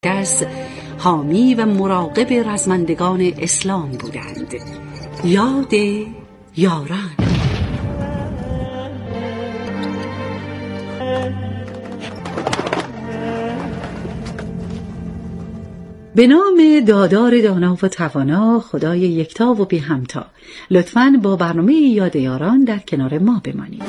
از حامی و مراقب رزمندگان اسلام بودند. یاد یاران. به نام دادار دانا و توانا، خدای یکتا و بی همتا، لطفاً با برنامه یاد یاران در کنار ما بمانید.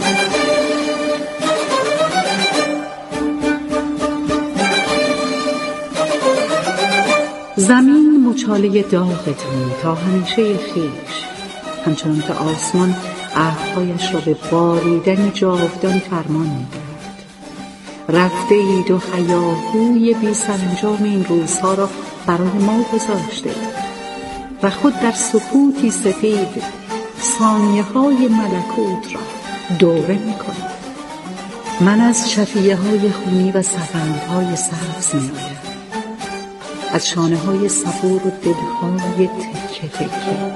زمین مچاله داغتون تا همیشه خیش، همچنان که آسمان عهدهایش را به باریدن جاودان فرمان می‌دهد. رفته اید و هیاهوی بی سرانجام این روزها را برای ما گذاشته و خود در سکوتی سفید ثانیه‌های ملکوت را دوره می‌کنید. من از شفیه‌های خونی و سفندهای سبز می‌آیم، از شانه‌های صبور و دل‌های تکه تکه.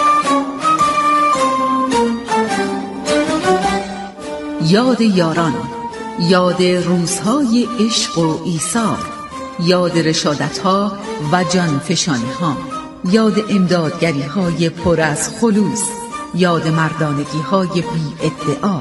یاد یاران، یاد روزهای عشق و ایثار، یاد رشادت‌ها و جانفشانی‌ها، یاد امدادگری‌های پر از خلوص، یاد مردانگی‌های بی ادعا.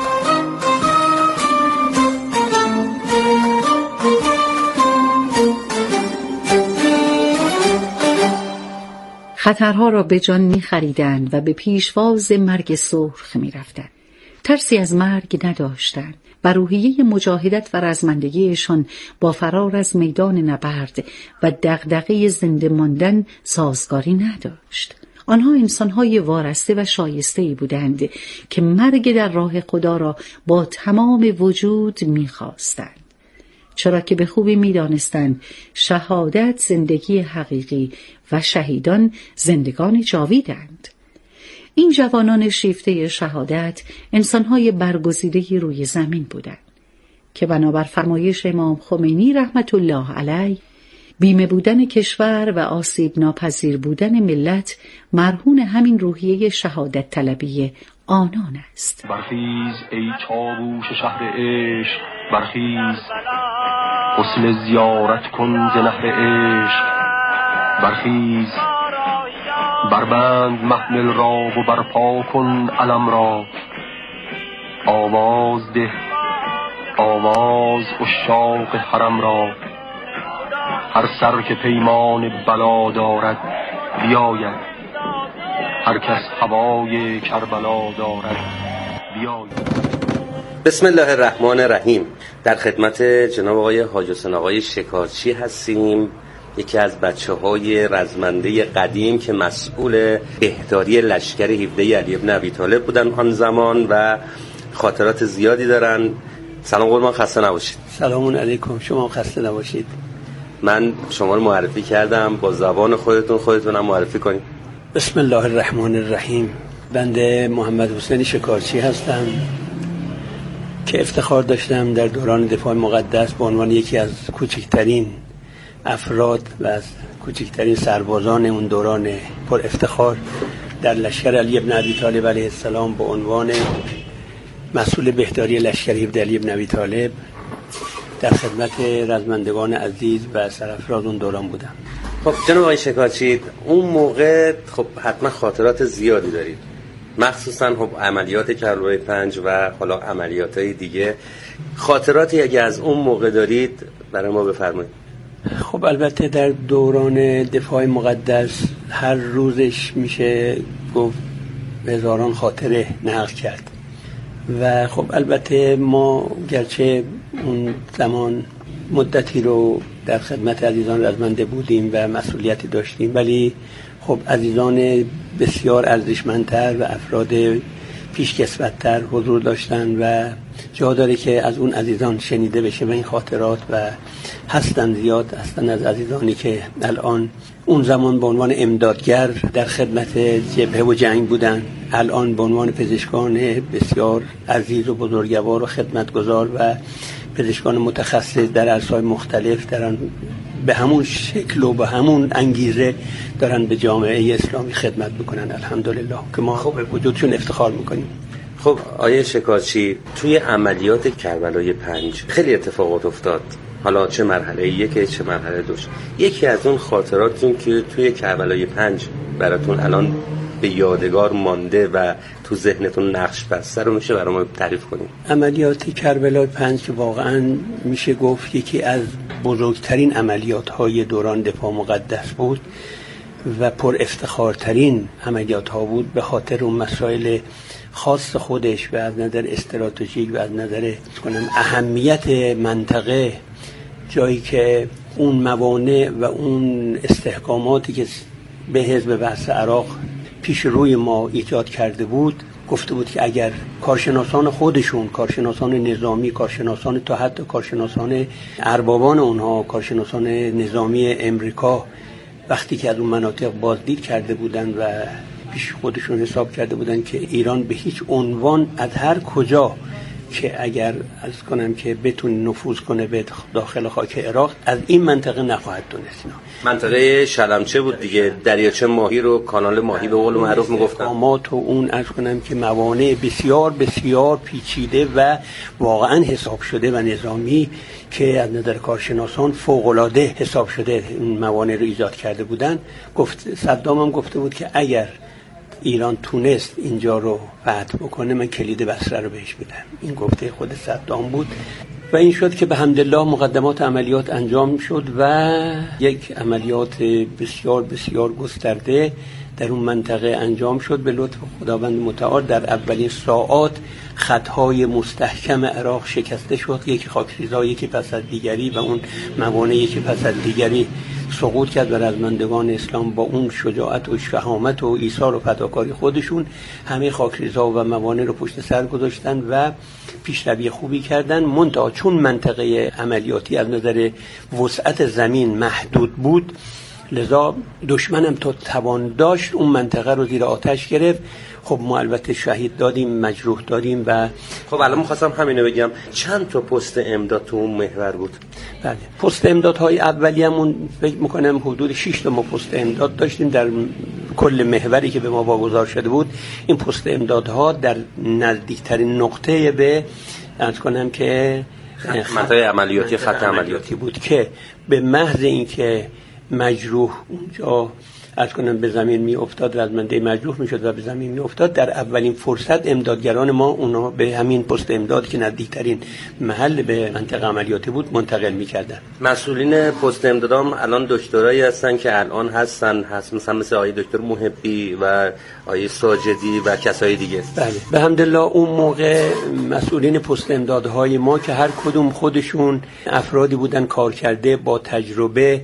خطرها را به جان می خریدند و به پیشواز مرگ سرخ می رفتند. ترسی از مرگ نداشتند و روحیه مجاهدت و رزمندگیشان با فرار از میدان نبرد و دغدغه زنده ماندن سازگاری نداشت. آنها انسان‌های وارسته و شایسته‌ای بودند که مرگ در راه خدا را با تمام وجود می‌خواستند، چرا که به خوبی می‌دانستند شهادت زندگی حقیقی و شهیدان زندگان جاویدند. این جوانان شیفته شهادت انسان‌های برگزیده روی زمین بودند که بنابر فرمایش امام خمینی رحمت الله علیه بیمه بودن کشور و آسیب ناپذیر بودن ملت مرهون همین روحیه شهادت طلبی آنان است. برخیز ای چاووش شهر عشق، برخیز غسل زیارت کن ز نهر عشق، برخیز بربند محمل را و برپا کن علم را، آواز ده آواز عشاق حرم را، هر سر که پیمان بلا دارد بیاید، هر کس هوای کربلا دارد بیاید. بسم الله الرحمن الرحیم. در خدمت جناب آقای حاج حسین آقای شکارچی هستیم، یکی از بچه‌های رزمنده قدیم که مسئول بهداری لشکر 17 علی بن ابی طالب بودن آن زمان و خاطرات زیادی دارن. سلام قربان، خسته نباشید. سلام علیکم، شما خسته نباشید. من شما رو معرفی کردم، با زبان خودتونم معرفی کنید. بسم الله الرحمن الرحیم. بنده محمد حسین شکارچی هستم که افتخار داشتم در دوران دفاع مقدس به عنوان یکی از کوچکترین افراد و از کوچکترین سربازان اون دوران پر افتخار در لشکر علی بن ابی طالب علیه السلام به عنوان مسئول بهداری لشکر 17 علی بن ابی طالب در خدمت رزمندگان عزیز و سرافراز اون دوران بودم. خب جناب آقای شکارچی، اون موقع خب حتما خاطرات زیادی دارید، مخصوصا خب عملیات کربلای 5 و حالا عملیات‌های دیگه. خاطراتی اگه از اون موقع دارید برای ما بفرمایید. خب البته در دوران دفاع مقدس هر روزش میشه گفت هزاران خاطره نقل کرد و خب البته ما گرچه اون زمان مدتی رو در خدمت عزیزان رزمنده بودیم و مسئولیتی داشتیم، ولی خب عزیزان بسیار ارزشمندتر و افراد پیشکسوت‌تر حضور داشتن و جا داره که از اون عزیزان شنیده بشه و این خاطرات و هستن زیاد هستن از عزیزانی که الان اون زمان به عنوان امدادگر در خدمت جبهه و جنگ بودن، الان به عنوان پزشکان بسیار عزیز و بزرگوار و خدمتگزار و پزشکان متخصص در عرصه‌های مختلف دارن به همون شکل و به همون انگیزه دارن به جامعه اسلامی خدمت میکنن. الحمدلله که ما خب به وجودشون افتخار میکنیم. خب آیه شکارچی، توی عملیات کربلای 5 خیلی اتفاقات افتاد، حالا چه مرحله یکی چه مرحله دوش. یکی از اون خاطراتتون که توی کربلای 5 براتون الان به یادگار مانده و تو ذهنتون نقش بسته رو میشه برای ما تعریف کنیم؟ عملیات کربلای 5 که واقعا میشه گفت یکی از بزرگترین عملیات‌های دوران دفاع مقدس بود و پر افتخارترین عملیات ها بود، به خاطر اون مسائل خاص خودش و از نظر استراتژیک و از نظر اهمیت منطقه، جایی که اون موانع و اون استحکاماتی که به حزب بعث عراق پیش روی ما ایجاد کرده بود، گفته بود که اگر کارشناسان خودشون، کارشناسان نظامی، کارشناسان تا حتی کارشناسان اربابان اونها، کارشناسان نظامی امریکا، وقتی که از اون مناطق بازدید کرده بودن و پیش خودشون حساب کرده بودن که ایران به هیچ عنوان از هر کجا که اگر از کنم که بتونه نفوذ کنه به داخل خاک عراق، از این منطقه نخواهد دونست. منطقه شلمچه بود دیگه، دریاچه ماهی رو کانال ماهی به قول معروف میگفتن. اما تو اون از کنم که موانع بسیار بسیار پیچیده و واقعا حساب شده و نظامی که از نظر کارشناسان فوق‌العاده حساب شده این موانع رو ایجاد کرده بودن. صدام هم گفته بود که اگر ایران تونست اینجا رو فتح بکنه، من کلید بصره رو بهش میدم. این گفته خود صدام بود و این شد که به حمدالله مقدمات عملیات انجام شد و یک عملیات بسیار بسیار گسترده در اون منطقه انجام شد. به لطف خداوند متعال در اولین ساعات خطهای مستحکم عراق شکسته شد، یکی خاکریزا یکی پس از دیگری و اون موانع یکی پس از دیگری سقوط کرد و رزمندگان اسلام با اون شجاعت و شهامت و ایثار و فداکاری خودشون همه خاکریزا و موانع رو پشت سر گذاشتن و پیشروی خوبی کردن. منتها چون منطقه عملیاتی از نظر وسعت زمین محدود بود، لذا دشمنم تا توان داشت اون منطقه رو زیر آتش گرفت. خب ما البته شهید دادیم، مجروح دادیم و خب الان می‌خواستم همینو بگم، چند تا پست امداد تو اون محور بود؟ بله، پست امدادهای اولیه‌مون فکر می‌کنم حدود 6 تا ما پست امداد داشتیم در کل محوری که به ما واگذار شده بود. این پست امدادها در نزدیکترین نقطه به از کنم که منطقه عملیاتی، خط عملیاتی بود که به محض اینکه مجروح اونجا از کنم به زمین می افتاد، رزمنده مجروح می شد و به زمین می افتاد، در اولین فرصت امدادگران ما اونا به همین پست امداد که نزدیکترین محل به منطقه عملیاتی بود منتقل می کردن. مسئولین پست امدادام الان دکترایی هستن که الان هستن، مثل آقای دکتر محبی و آقای ساجدی و کسای دیگه. بله، به حمدالله اون موقع مسئولین پست امدادهای ما که هر کدوم خودشون افرادی بودن کار کرده با تجربه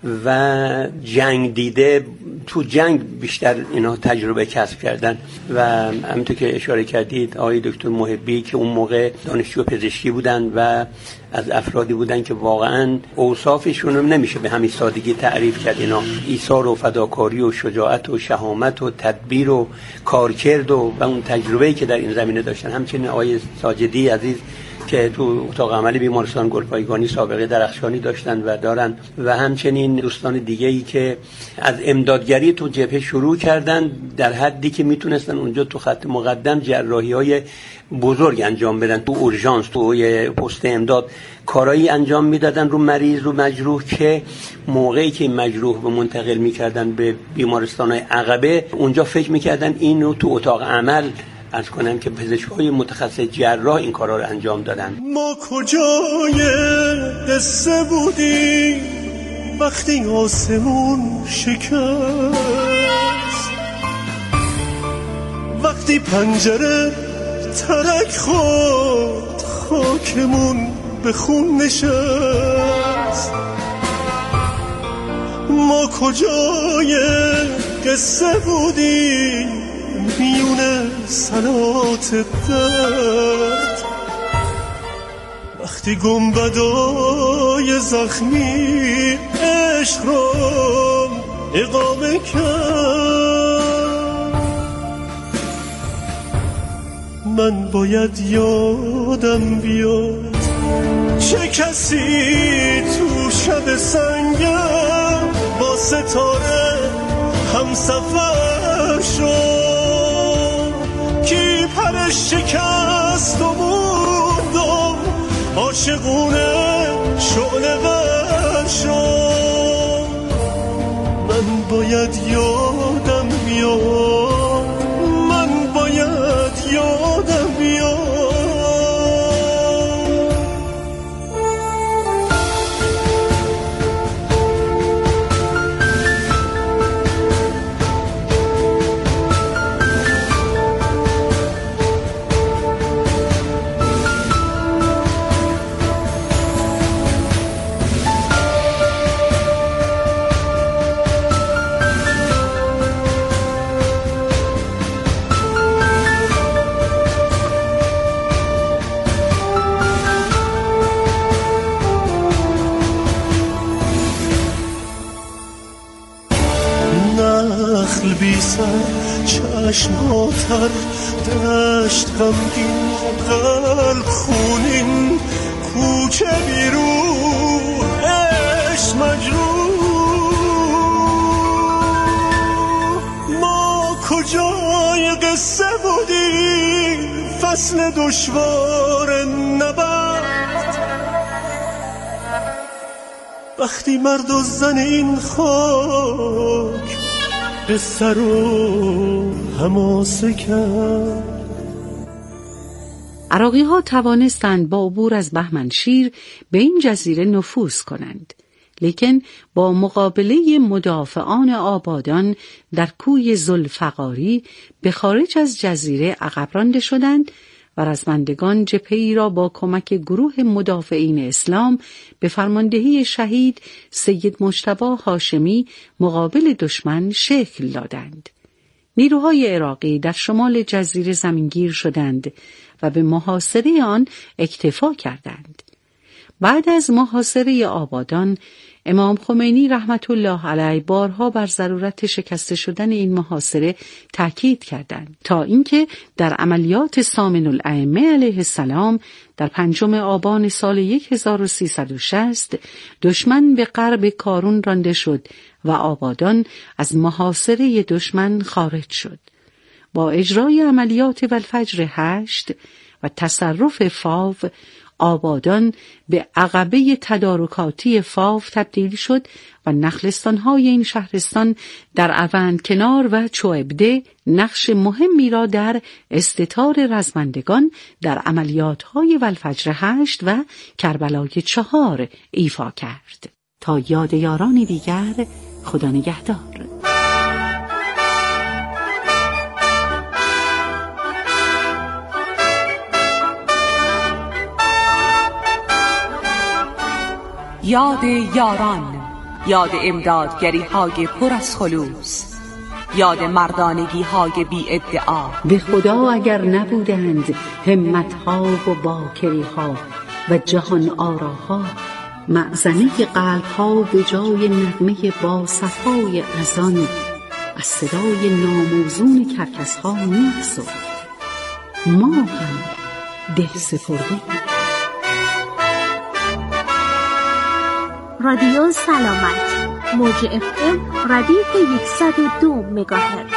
و جنگ دیده، تو جنگ بیشتر اینا تجربه کسب کردن و همونطور که اشاره کردید آقای دکتر محبی که اون موقع دانشجو پزشکی بودن و از افرادی بودن که واقعا اوصافشون رو نمیشه به همین سادگی تعریف کرد. اینا ایثار و فداکاری و شجاعت و شهامت و تدبیر و کارکرد و اون تجربه‌ای که در این زمینه داشتن. همچنین آقای ساجدی عزیز که تو اتاق عمل بیمارستان گلپایگانی سابقه درخشانی داشتن و دارن و همچنین دوستان دیگه‌ای که از امدادگری تو جبهه شروع کردن در حدی که میتونستن اونجا تو خط مقدم جراحی‌های بزرگ انجام بدن، تو اورژانس، تو پست امداد کارایی انجام میدادن رو مریض، رو مجروح، که موقعی که مجروح رو منتقل میکردن به بیمارستان‌های عقبه اونجا فکر میکردن اینو تو اتاق عمل از کنم که پزشکای متخصص جراح این کارا رو انجام دادن. ما کجای قصه بودیم وقتی آسمون شکست، وقتی پنجره ترک خورد خاکمون به خون نشست. ما کجای قصه بودیم میونه صلات درد، وقتی گنبدای زخمی عشق رو اقامه کرد. من باید یادم بیاد چه کسی تو شب سنگم با ستاره همسفر شد، کی پر شکست و موندم عاشقونه شعله ور شد. من باید یادم بیاد، من باید یادم بیاد. بی سر چشماتر دشت غمگین قلب خونین کوچه بیروح عشق مجروح. ما کجای قصه بودیم فصل دشوار نبرد، وقتی مرد و زن این خاک قصه رو حماسه کرد. عراقی ها توانستند با عبور از بهمنشیر به این جزیره نفوذ کنند، لیکن با مقابله مدافعان آبادان در کوی ذوالفقاری به خارج از جزیره عقب رانده شدند و رزمندگان جبهه‌ای را با کمک گروه مدافعین اسلام به فرماندهی شهید سید مجتبی هاشمی مقابل دشمن شکل دادند. نیروهای عراقی در شمال جزیره زمینگیر شدند و به محاصره آن اکتفا کردند. بعد از محاصره آبادان، امام خمینی رحمت الله علیه بارها بر ضرورت شکسته شدن این محاصره تاکید کردند تا اینکه در عملیات سامن الائمه علیه السلام در 5 آبان سال 1360 دشمن به غرب کارون رانده شد و آبادان از محاصره دشمن خارج شد. با اجرای عملیات والفجر 8 و تصرف فاو، آبادان به عقبه تدارکاتی فاو تبدیل شد و نخلستان‌های این شهرستان در اوندکنار و چوبده نقش مهمی را در استتار رزمندگان در عملیات‌های والفجر 8 و کربلای 4 ایفا کرد. تا یاد یاران دیگر، خدا نگهدار. یاد یاران، یاد امدادگری‌های پر از خلوص، یاد مردانگی‌های بی ادعا. به خدا اگر نبودند همت‌ها و باکری‌ها و جهان آراها، معزنه قلب‌ها به جای نغمه با صفای اذان از صدای ناموزون کرکس‌ها می‌افزود. ما هم دل سپرده. رادیو سلامت، موج FM ردیف 102 مگاهرتز.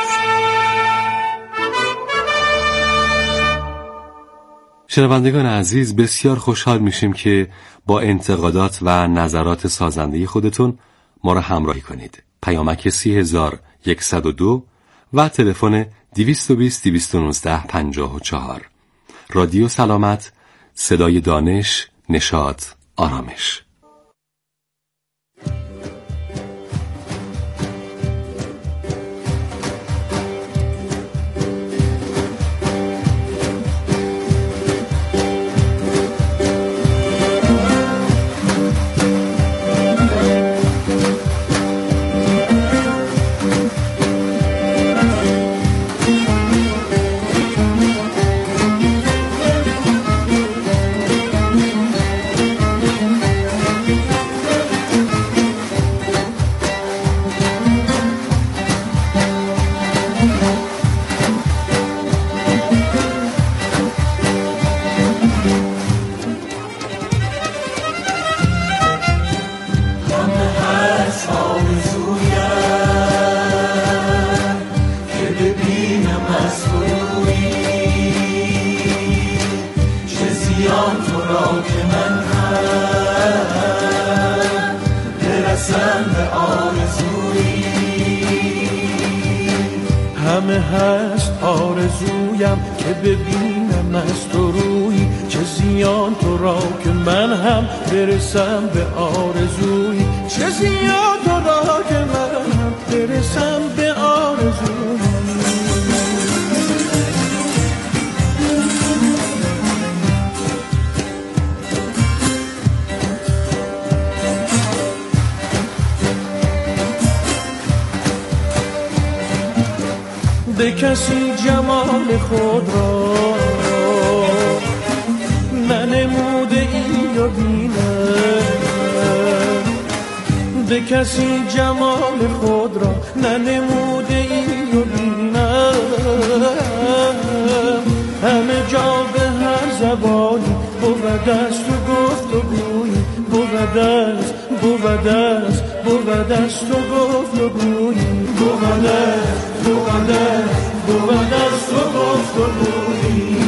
شنوندگان عزیز، بسیار خوشحال میشیم که با انتقادات و نظرات سازنده خودتون ما را همراهی کنید. پیامک 30102 و تلفن 220 219 54. رادیو سلامت، صدای دانش، نشاط، آرامش. آرزویی، همه هست آرزویم که ببینم از تو روی، چه زیان تو را که من هم برسم به آرزویی، چه زیان تو را که من هم برسم به آرزویی. به کسی جمال خود را ننموده ای و بینم، به کسی جمال خود را ننموده ای و بینم، همه جا به هر زبانی بود است و گفت و گویی، بود است بود است بود است و گفت و گویی، بود است بود است بود است و گفت و گویی.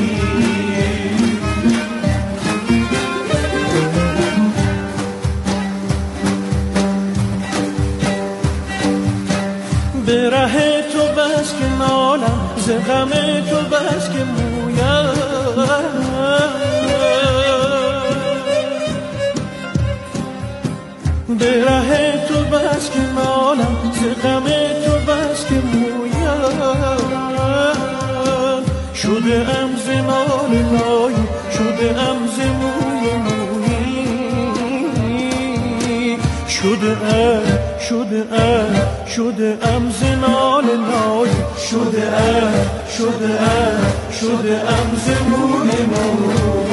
به ره تو بس که نالم، ز غم تو بس که مویم، به ره تو بس که نالم، ز غم تو بس که مویم، شده ام ز نال نایی، شده ام ز موی مویی، شده ام ز نال نایی، شده ام ز موی مویی.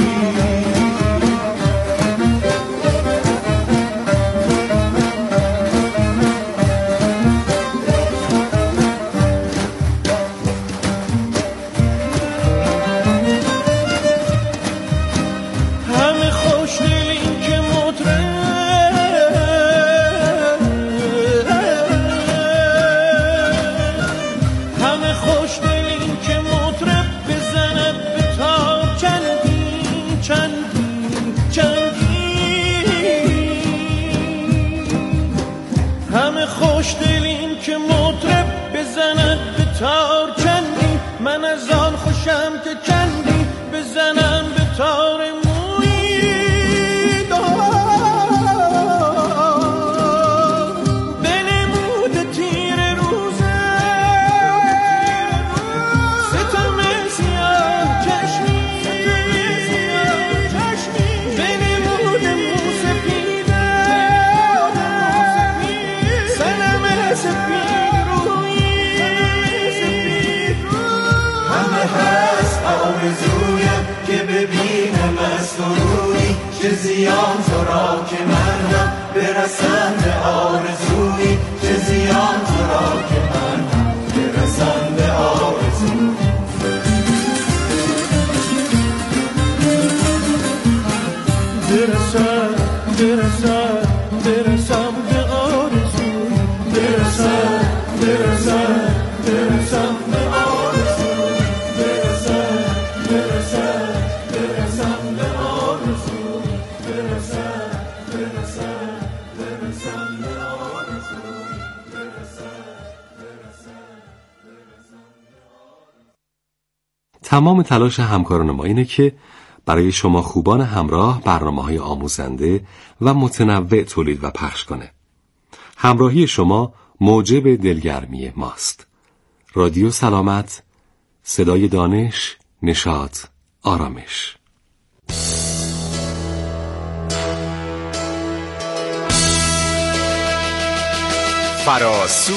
چه زیان تو را که من هم برسم به آرزویی، چه زیان تو را که من هم برسم به آرزویی. برسم برسم برسم به آرزویی، برسم برسم برسم به آرزویی، برسم برسم برسم به آرزویی، برسم برسم برسم به آرزویی، برسم برسم. تمام تلاش همکاران ما اینه که برای شما خوبان همراه برنامه‌های آموزنده و متنوع تولید و پخش کنه. همراهی شما موجب دلگرمی ماست. رادیو سلامت، صدای دانش، نشاط، آرامش. فراسو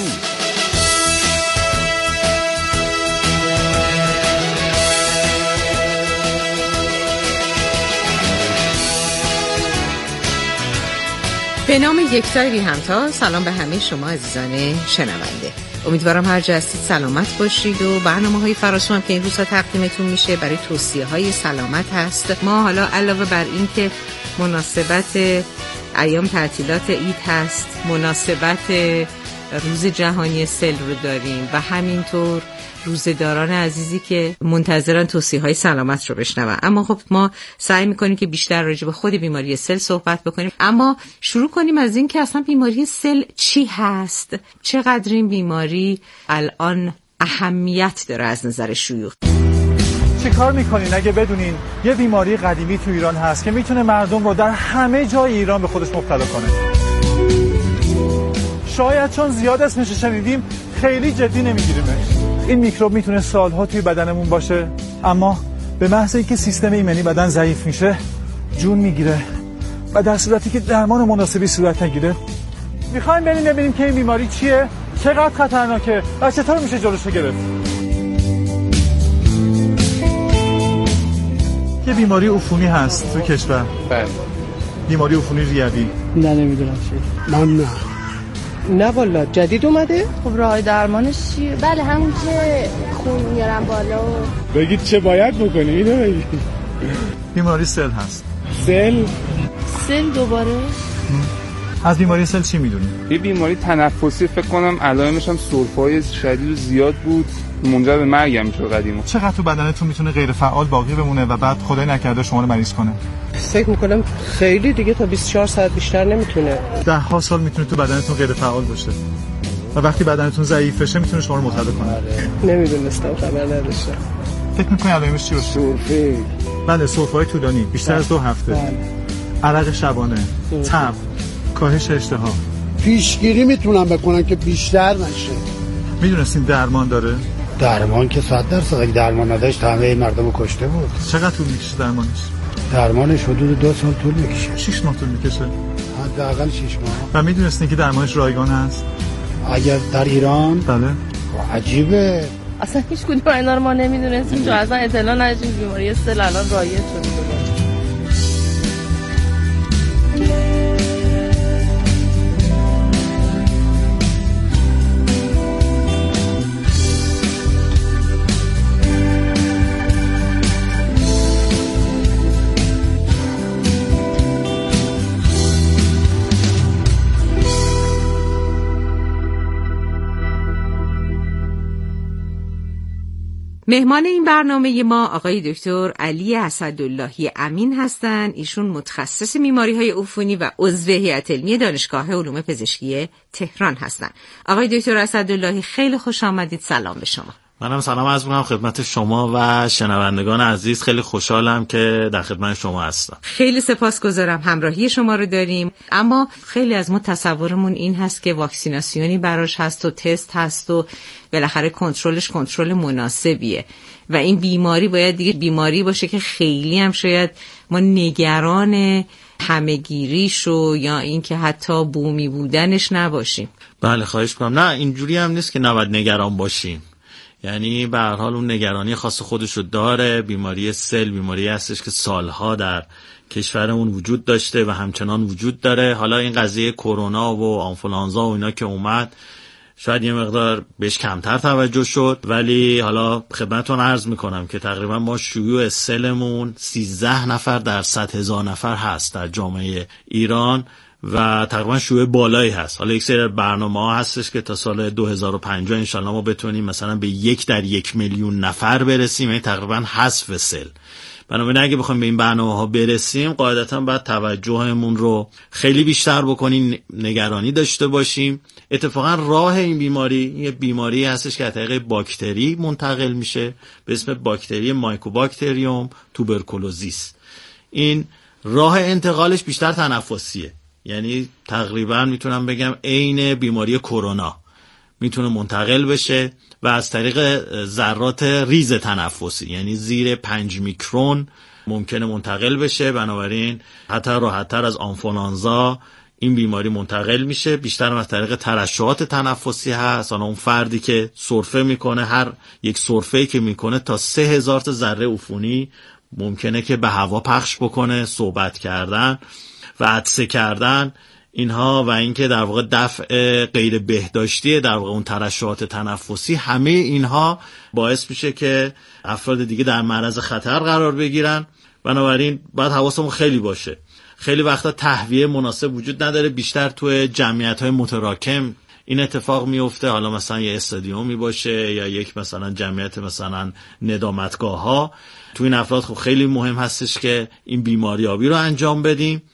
به نام یکتای بی همتا. سلام به همه شما عزیزان شنونده. امیدوارم هر جا هستید سلامت باشید و برنامه‌های فراسو هم که این روزها تقدیمتون میشه برای توصیه‌های سلامت هست. ما حالا علاوه بر این که مناسبت ایام تعطیلات عید هست، مناسبت روز جهانی سل رو داریم و همینطور روزه‌داران عزیزی که منتظرن توصیه‌های سلامت رو بشنون. اما خب ما سعی می‌کنیم که بیشتر راجع به خود بیماری سل صحبت بکنیم. اما شروع کنیم از این که اصلا بیماری سل چی هست؟ چقدر این بیماری الان اهمیت داره از نظر شیوع؟ چی کار میکنین اگه بدونین یه بیماری قدیمی تو ایران هست که میتونه مردم رو در همه جای ایران به خودش مبتلا کنه؟ شاید چون زیاد اسمش شنیدیم خیلی جدی نمیگیریمش. این میکروب میتونه سالها توی بدنمون باشه، اما به محض اینکه سیستم ایمنی بدن ضعیف میشه جون میگیره و در صورتی که درمان مناسبی صورت نگیره. میخوایم ببینیم که این بیماری چیه، چقدر خطرناکه و چطور میشه جلوشو گرفت. یه بیماری عفونی هست تو کشور. بله. بیماری عفونی ریوی. نه نمیدونم چیه. من نه والا جدید اومده؟ خب راه درمانش چیه؟ بله همون که خون میارن بالا و بگید چه باید بکنیم اینو بگید. بیماری سل هست. سل دوباره؟ از بیماری سل چی میدونی؟ یه بیماری تنفسی، فکر کنم علائمش هم سرفه‌های شدید و زیاد بود، منجر به مرگ هم میشه قدیما. چقدر تو بدنتون میتونه غیر فعال باقی بمونه و بعد خدای نکرده شما رو مریض کنه؟ فکر میکنم خیلی دیگه تا 24 ساعت بیشتر نمیتونه. 10 سال میتونه تو بدنتون غیر فعال باشه و وقتی بدنتون ضعیف بشه میتونه شما رو مبتلا کنه. نمیدونستم، خبر نداشتم. فکر میکنی علائمش چی باشه؟ سرفه. بله، سرفه‌های طولانی بیشتر از 2 هفته. بله. عرق شبانه، تب، کاهش اشتها. پیشگیری میتونم بکنم که بیشتر نشه. میدونستین درمان داره؟ درمان که 100% اگه درمان نداشت همه مردم رو کشته بود. چقدر طول میکشه درمانش؟ درمانش حدود 2 سال طول میکشه. 6 ماه طول میکشه. حداقل 6 ماه. و میدونستین که درمانش رایگان هست؟ اگر در ایران؟ بله. عجیبه. اصلا هیچ کدوم اینا رو ما نمیدونستیم، چون اصلا اطلاع نداشتیم بیماری سل الان رایج شده. مهمان این برنامه ما آقای دکتر علی اسداللهی امین هستند. ایشون متخصص بیماری‌های عفونی و عضو هیئت علمی دانشگاه علوم پزشکی تهران هستند. آقای دکتر اسداللهی خیلی خوش آمدید. سلام به شما. منم سلام عرض می‌کنم خدمت شما و شنوندگان عزیز. خیلی خوشحالم که در خدمت شما هستم. خیلی سپاسگزارم همراهی شما رو داریم. اما خیلی از ما تصورمون این هست که واکسیناسیونی براش هست و تست هست و بالاخره کنترلش کنترل مناسبیه و این بیماری باید دیگه بیماری باشه که خیلی هم شاید ما نگران همه‌گیریشو یا این که حتی بومی بودنش نباشیم. بله خواهش می‌کنم. نه اینجوری هم نیست که نباید نگران باشیم. یعنی به هر حال اون نگرانی خاص خودش رو داره. بیماری سل بیماری هستش که سالها در کشورمون وجود داشته و همچنان وجود داره. حالا این قضیه کرونا و آنفولانزا و اینا که اومد شاید یه مقدار بهش کمتر توجه شد، ولی حالا خدمتتون عرض میکنم که تقریبا ما شیوع سلمون 13 نفر در 100,000 نفر هست در جامعه ایران و تقریبا شیوع بالایی هست. حالا یک سری برنامه‌ها هستش که تا سال 2050 انشالله ما بتونیم مثلا به 1 در 1 میلیون نفر برسیم، یعنی تقریبا حذف سل. بنابراین اگه بخوایم به این برنامه‌ها برسیم قاعدتاً باید توجهمون رو خیلی بیشتر بکنیم، نگرانی داشته باشیم. اتفاقا راه این بیماری یه بیماری هستش که از طریق باکتری منتقل میشه به اسم باکتری مایکوباکتریوم توبرکولوزیس. این راه انتقالش بیشتر تنفسیه، یعنی تقریبا میتونم بگم عین بیماری کرونا میتونه منتقل بشه و از طریق ذرات ریز تنفسی، یعنی زیر 5 میکرون ممکنه منتقل بشه. بنابراین حتی راحت‌تر از آنفولانزا این بیماری منتقل میشه. بیشتر از طریق ترشحات تنفسی هست. اون فردی که سرفه میکنه، هر یک سرفه‌ای که میکنه تا 3000 تا ذره عفونی ممکنه که به هوا پخش بکنه. صحبت کردن و عطسه کردن اینها و اینکه در واقع دفع غیر بهداشتی در واقع اون ترشحات تنفسی، همه اینها باعث میشه که افراد دیگه در معرض خطر قرار بگیرن. بنابراین باید حواسمون خیلی باشه. خیلی وقتا تهویه مناسب وجود نداره، بیشتر توی جمعیت‌های متراکم این اتفاق میفته، حالا مثلا یه استادیومی باشه یا یک مثلا جمعیت مثلا ندامتگاه ها، تو این افراد خب خیلی مهم هستش که این بیماریابی رو انجام بدیم.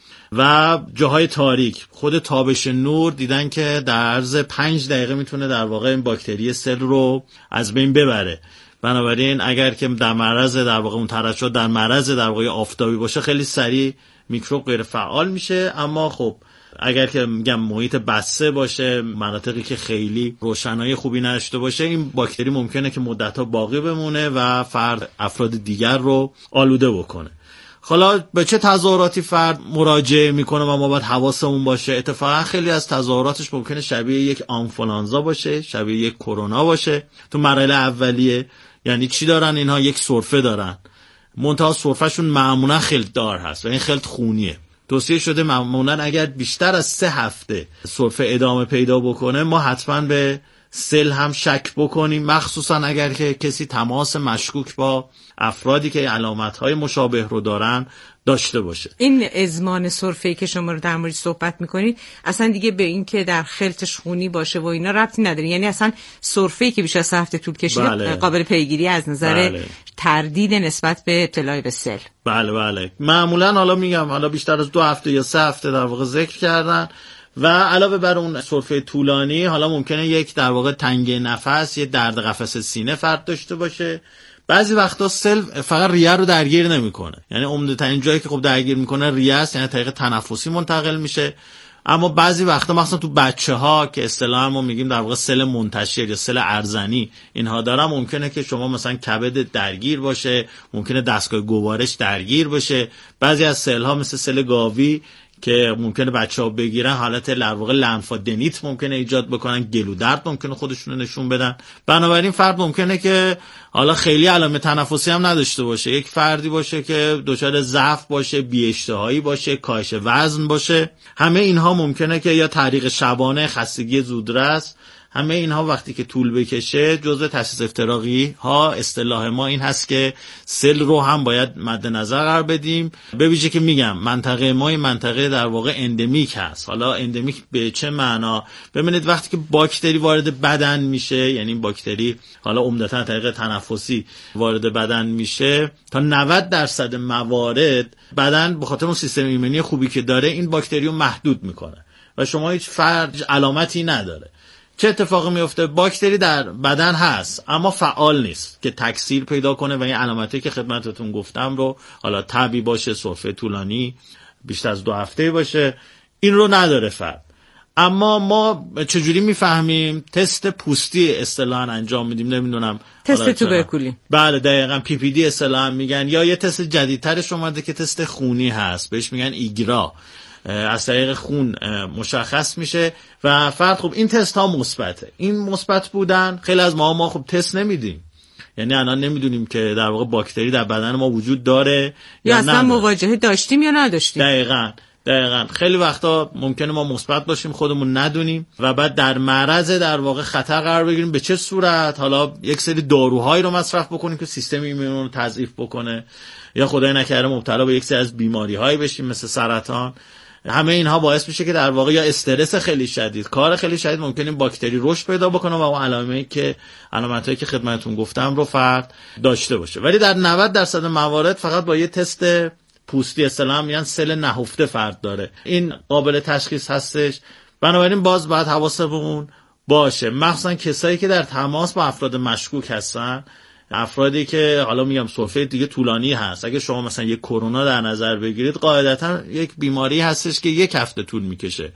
و جاهای تاریک، خود تابش نور دیدن که در عرض 5 دقیقه میتونه در واقع این باکتری سل رو از بین ببره. بنابراین اگر که در معرض در واقع اون ترشح در معرض در واقع آفتابی باشه خیلی سریع میکروب غیر فعال میشه. اما خب اگر که میگم محیط بسته باشه، مناطقی که خیلی روشنایی خوبی نداشته باشه، این باکتری ممکنه که مدت‌ها باقی بمونه و افراد دیگر رو آلوده بکنه. حالا به چه تظاهراتی فرد مراجعه میکنه و ما باید حواسمون باشه؟ اتفاقا خیلی از تظاهراتش ممکنه شبیه یک آنفولانزا باشه، شبیه یک کرونا باشه تو مراحل اولیه. یعنی چی دارن اینها؟ یک سرفه دارن، منتها سرفهشون معمولا خلط دار هست و این خلط خونیه. توصیه شده معمولا اگر بیشتر از 3 هفته سرفه ادامه پیدا بکنه ما حتما به سل هم شک بکنیم، مخصوصا اگر که کسی تماس مشکوک با افرادی که علامت‌های مشابه رو دارن داشته باشه. این ازمان سرفه‌ای که شما رو در موردش صحبت می‌کنید اصلا دیگه به این که در خلطش خونی باشه و اینا ربطی نداره، یعنی اصلا سرفه‌ای که بیش از 3 هفته طول کشیده بله. قابل پیگیری از نظر بله. تردید نسبت به ابتلا به سل. بله معمولا حالا میگم حالا بیشتر از 2 هفته یا 3 هفته در واقع ذکر کردن. و علاوه بر اون سرفه طولانی حالا ممکنه یک در واقع تنگی نفس، یه درد قفس سینه فرد داشته باشه. بعضی وقتا سل فقط ریه رو درگیر نمیکنه، یعنی عمدترین جایی که خب درگیر میکنه ریه است، یعنی طریق تنفسی منتقل میشه. اما بعضی وقتا مثلا تو بچه‌ها که اصطلاحاً ما میگیم در واقع سل منتشر یا سل ارزنی اینها دارن، ممکنه که شما مثلا کبد درگیر باشه، ممکنه دستگاه گوارش درگیر باشه. بعضی از سل‌ها مثل سل گاوی که ممکنه بچه‌ها بگیرن حالت در واقع لنفادنیت ممکنه ایجاد بکنن، گلو درد ممکنه خودشونو نشون بدن. بنابراین فرد ممکنه که حالا خیلی علائم تنفسی هم نداشته باشه، یک فردی باشه که دچار ضعف باشه، بی‌اشتهایی باشه، کاهش وزن باشه. همه اینها ممکنه که یا تعریق شبانه، خستگی زودرس، همه اینها وقتی که طول بکشه جزء تشخیص افتراقی ها اصطلاح ما این هست که سل رو هم باید مد نظر قرار بدیم. به ویژه که میگم منطقه ما این منطقه در واقع اندمیک هست. حالا اندمیک به چه معنا؟ ببینید وقتی که باکتری وارد بدن میشه، یعنی باکتری حالا عمدتاً طریق تنفسی وارد بدن میشه، تا 90% موارد بدن به خاطر اون سیستم ایمنی خوبی که داره این باکتری رو محدود میکنه و شما هیچ فرد علامتی نداره. چه اتفاقی میفته؟ باکتری در بدن هست اما فعال نیست که تکثیر پیدا کنه و این علامتی که خدمتتون گفتم رو، حالا تبی باشه، سرفه طولانی بیشتر از 2 هفته باشه، این رو نداره فرد. اما ما چجوری میفهمیم؟ تست پوستی اصطلاحاً انجام میدیم، نمیدونم تست توبرکولین. بله دقیقاً PPD اصطلاحاً میگن، یا یه تست جدیدترش اومده که تست خونی هست، بهش میگن ایگرا، از طریق خون مشخص میشه و فرد خب این تست ها مثبته. این مثبت بودن خیلی از ما خب تست نمیدیم، یعنی الان نمیدونیم که در واقع باکتری در بدن ما وجود داره یا اصلا مواجهه داشتیم یا نداشتیم. دقیقاً خیلی وقتا ممکنه ما مثبت باشیم خودمون ندونیم و بعد در معرض در واقع خطر قرار بگیریم. به چه صورت؟ حالا یک سری داروهایی رو مصرف بکنیم که سیستم ایمنی رو تضعیف بکنه، یا خدای نکرده مبتلا به یک سری از بیماری‌هایی بشیم مثل سرطان. همه اینها باعث میشه که در واقع یا استرس خیلی شدید، کار خیلی شدید، ممکنه باکتری رشد پیدا بکنه و اون علامتایی که خدمتتون گفتم رو فرد داشته باشه. ولی در 90% موارد فقط با یه تست پوستی اصطلاحاً میگن سل نهفته فرد داره، این قابل تشخیص هستش. بنابراین باز باید حواسمون باشه، مخصوصا کسایی که در تماس با افراد مشکوک هستن، افرادی که حالا میگم سرفه دیگه طولانی هست. اگه شما مثلا یک کرونا در نظر بگیرید، قاعدتا یک بیماری هستش که 1 هفته طول میکشه،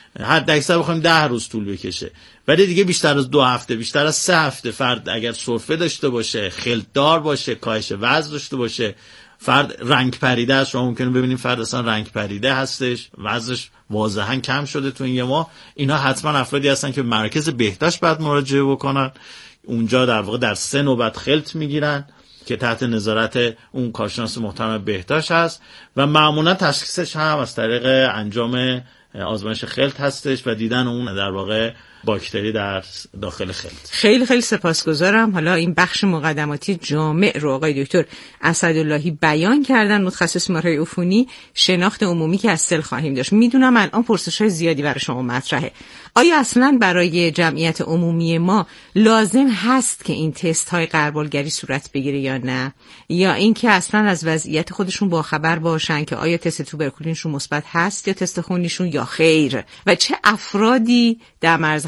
حد اکثر بخوایم 10 روز طول بکشه، ولی دیگه بیشتر از 2 هفته، بیشتر از 3 هفته فرد اگر سرفه داشته باشه، خلطدار باشه، کاهش وزن داشته باشه، فرد رنگ پریده است، شما ممکنه ببینید فرد اصلا رنگ پریده هستش، وزنش واضحا کم شده تو این 1 ماه، اینا حتما افرادی هستن که مرکز بهداشت باید مراجعه بکنن. اونجا در واقع در 3 نوبت خلط میگیرن که تحت نظارت اون کارشناس محترم بهداشت هست و معمولا تشخیصش هم از طریق انجام آزمایش خلط هستش و دیدن اون در واقع باکتری در داخل خلط. خیلی خیلی سپاسگزارم. حالا این بخش مقدماتی جامع رو آقای دکتر اسداللهی بیان کردن، متخصص بیماری‌های عفونی، شناخت عمومی که از سل خواهیم داشت. میدونم الان پرسش‌های زیادی برای شما مطرحه. آیا اصلاً برای جمعیت عمومی ما لازم هست که این تست‌های غربالگری صورت بگیره یا نه؟ یا اینکه اصلاً از وضعیت خودشون باخبر باشن که آیا تست توبرکولینشون مثبت هست یا تست خونیشون یا خیر؟ و چه افرادی در معرض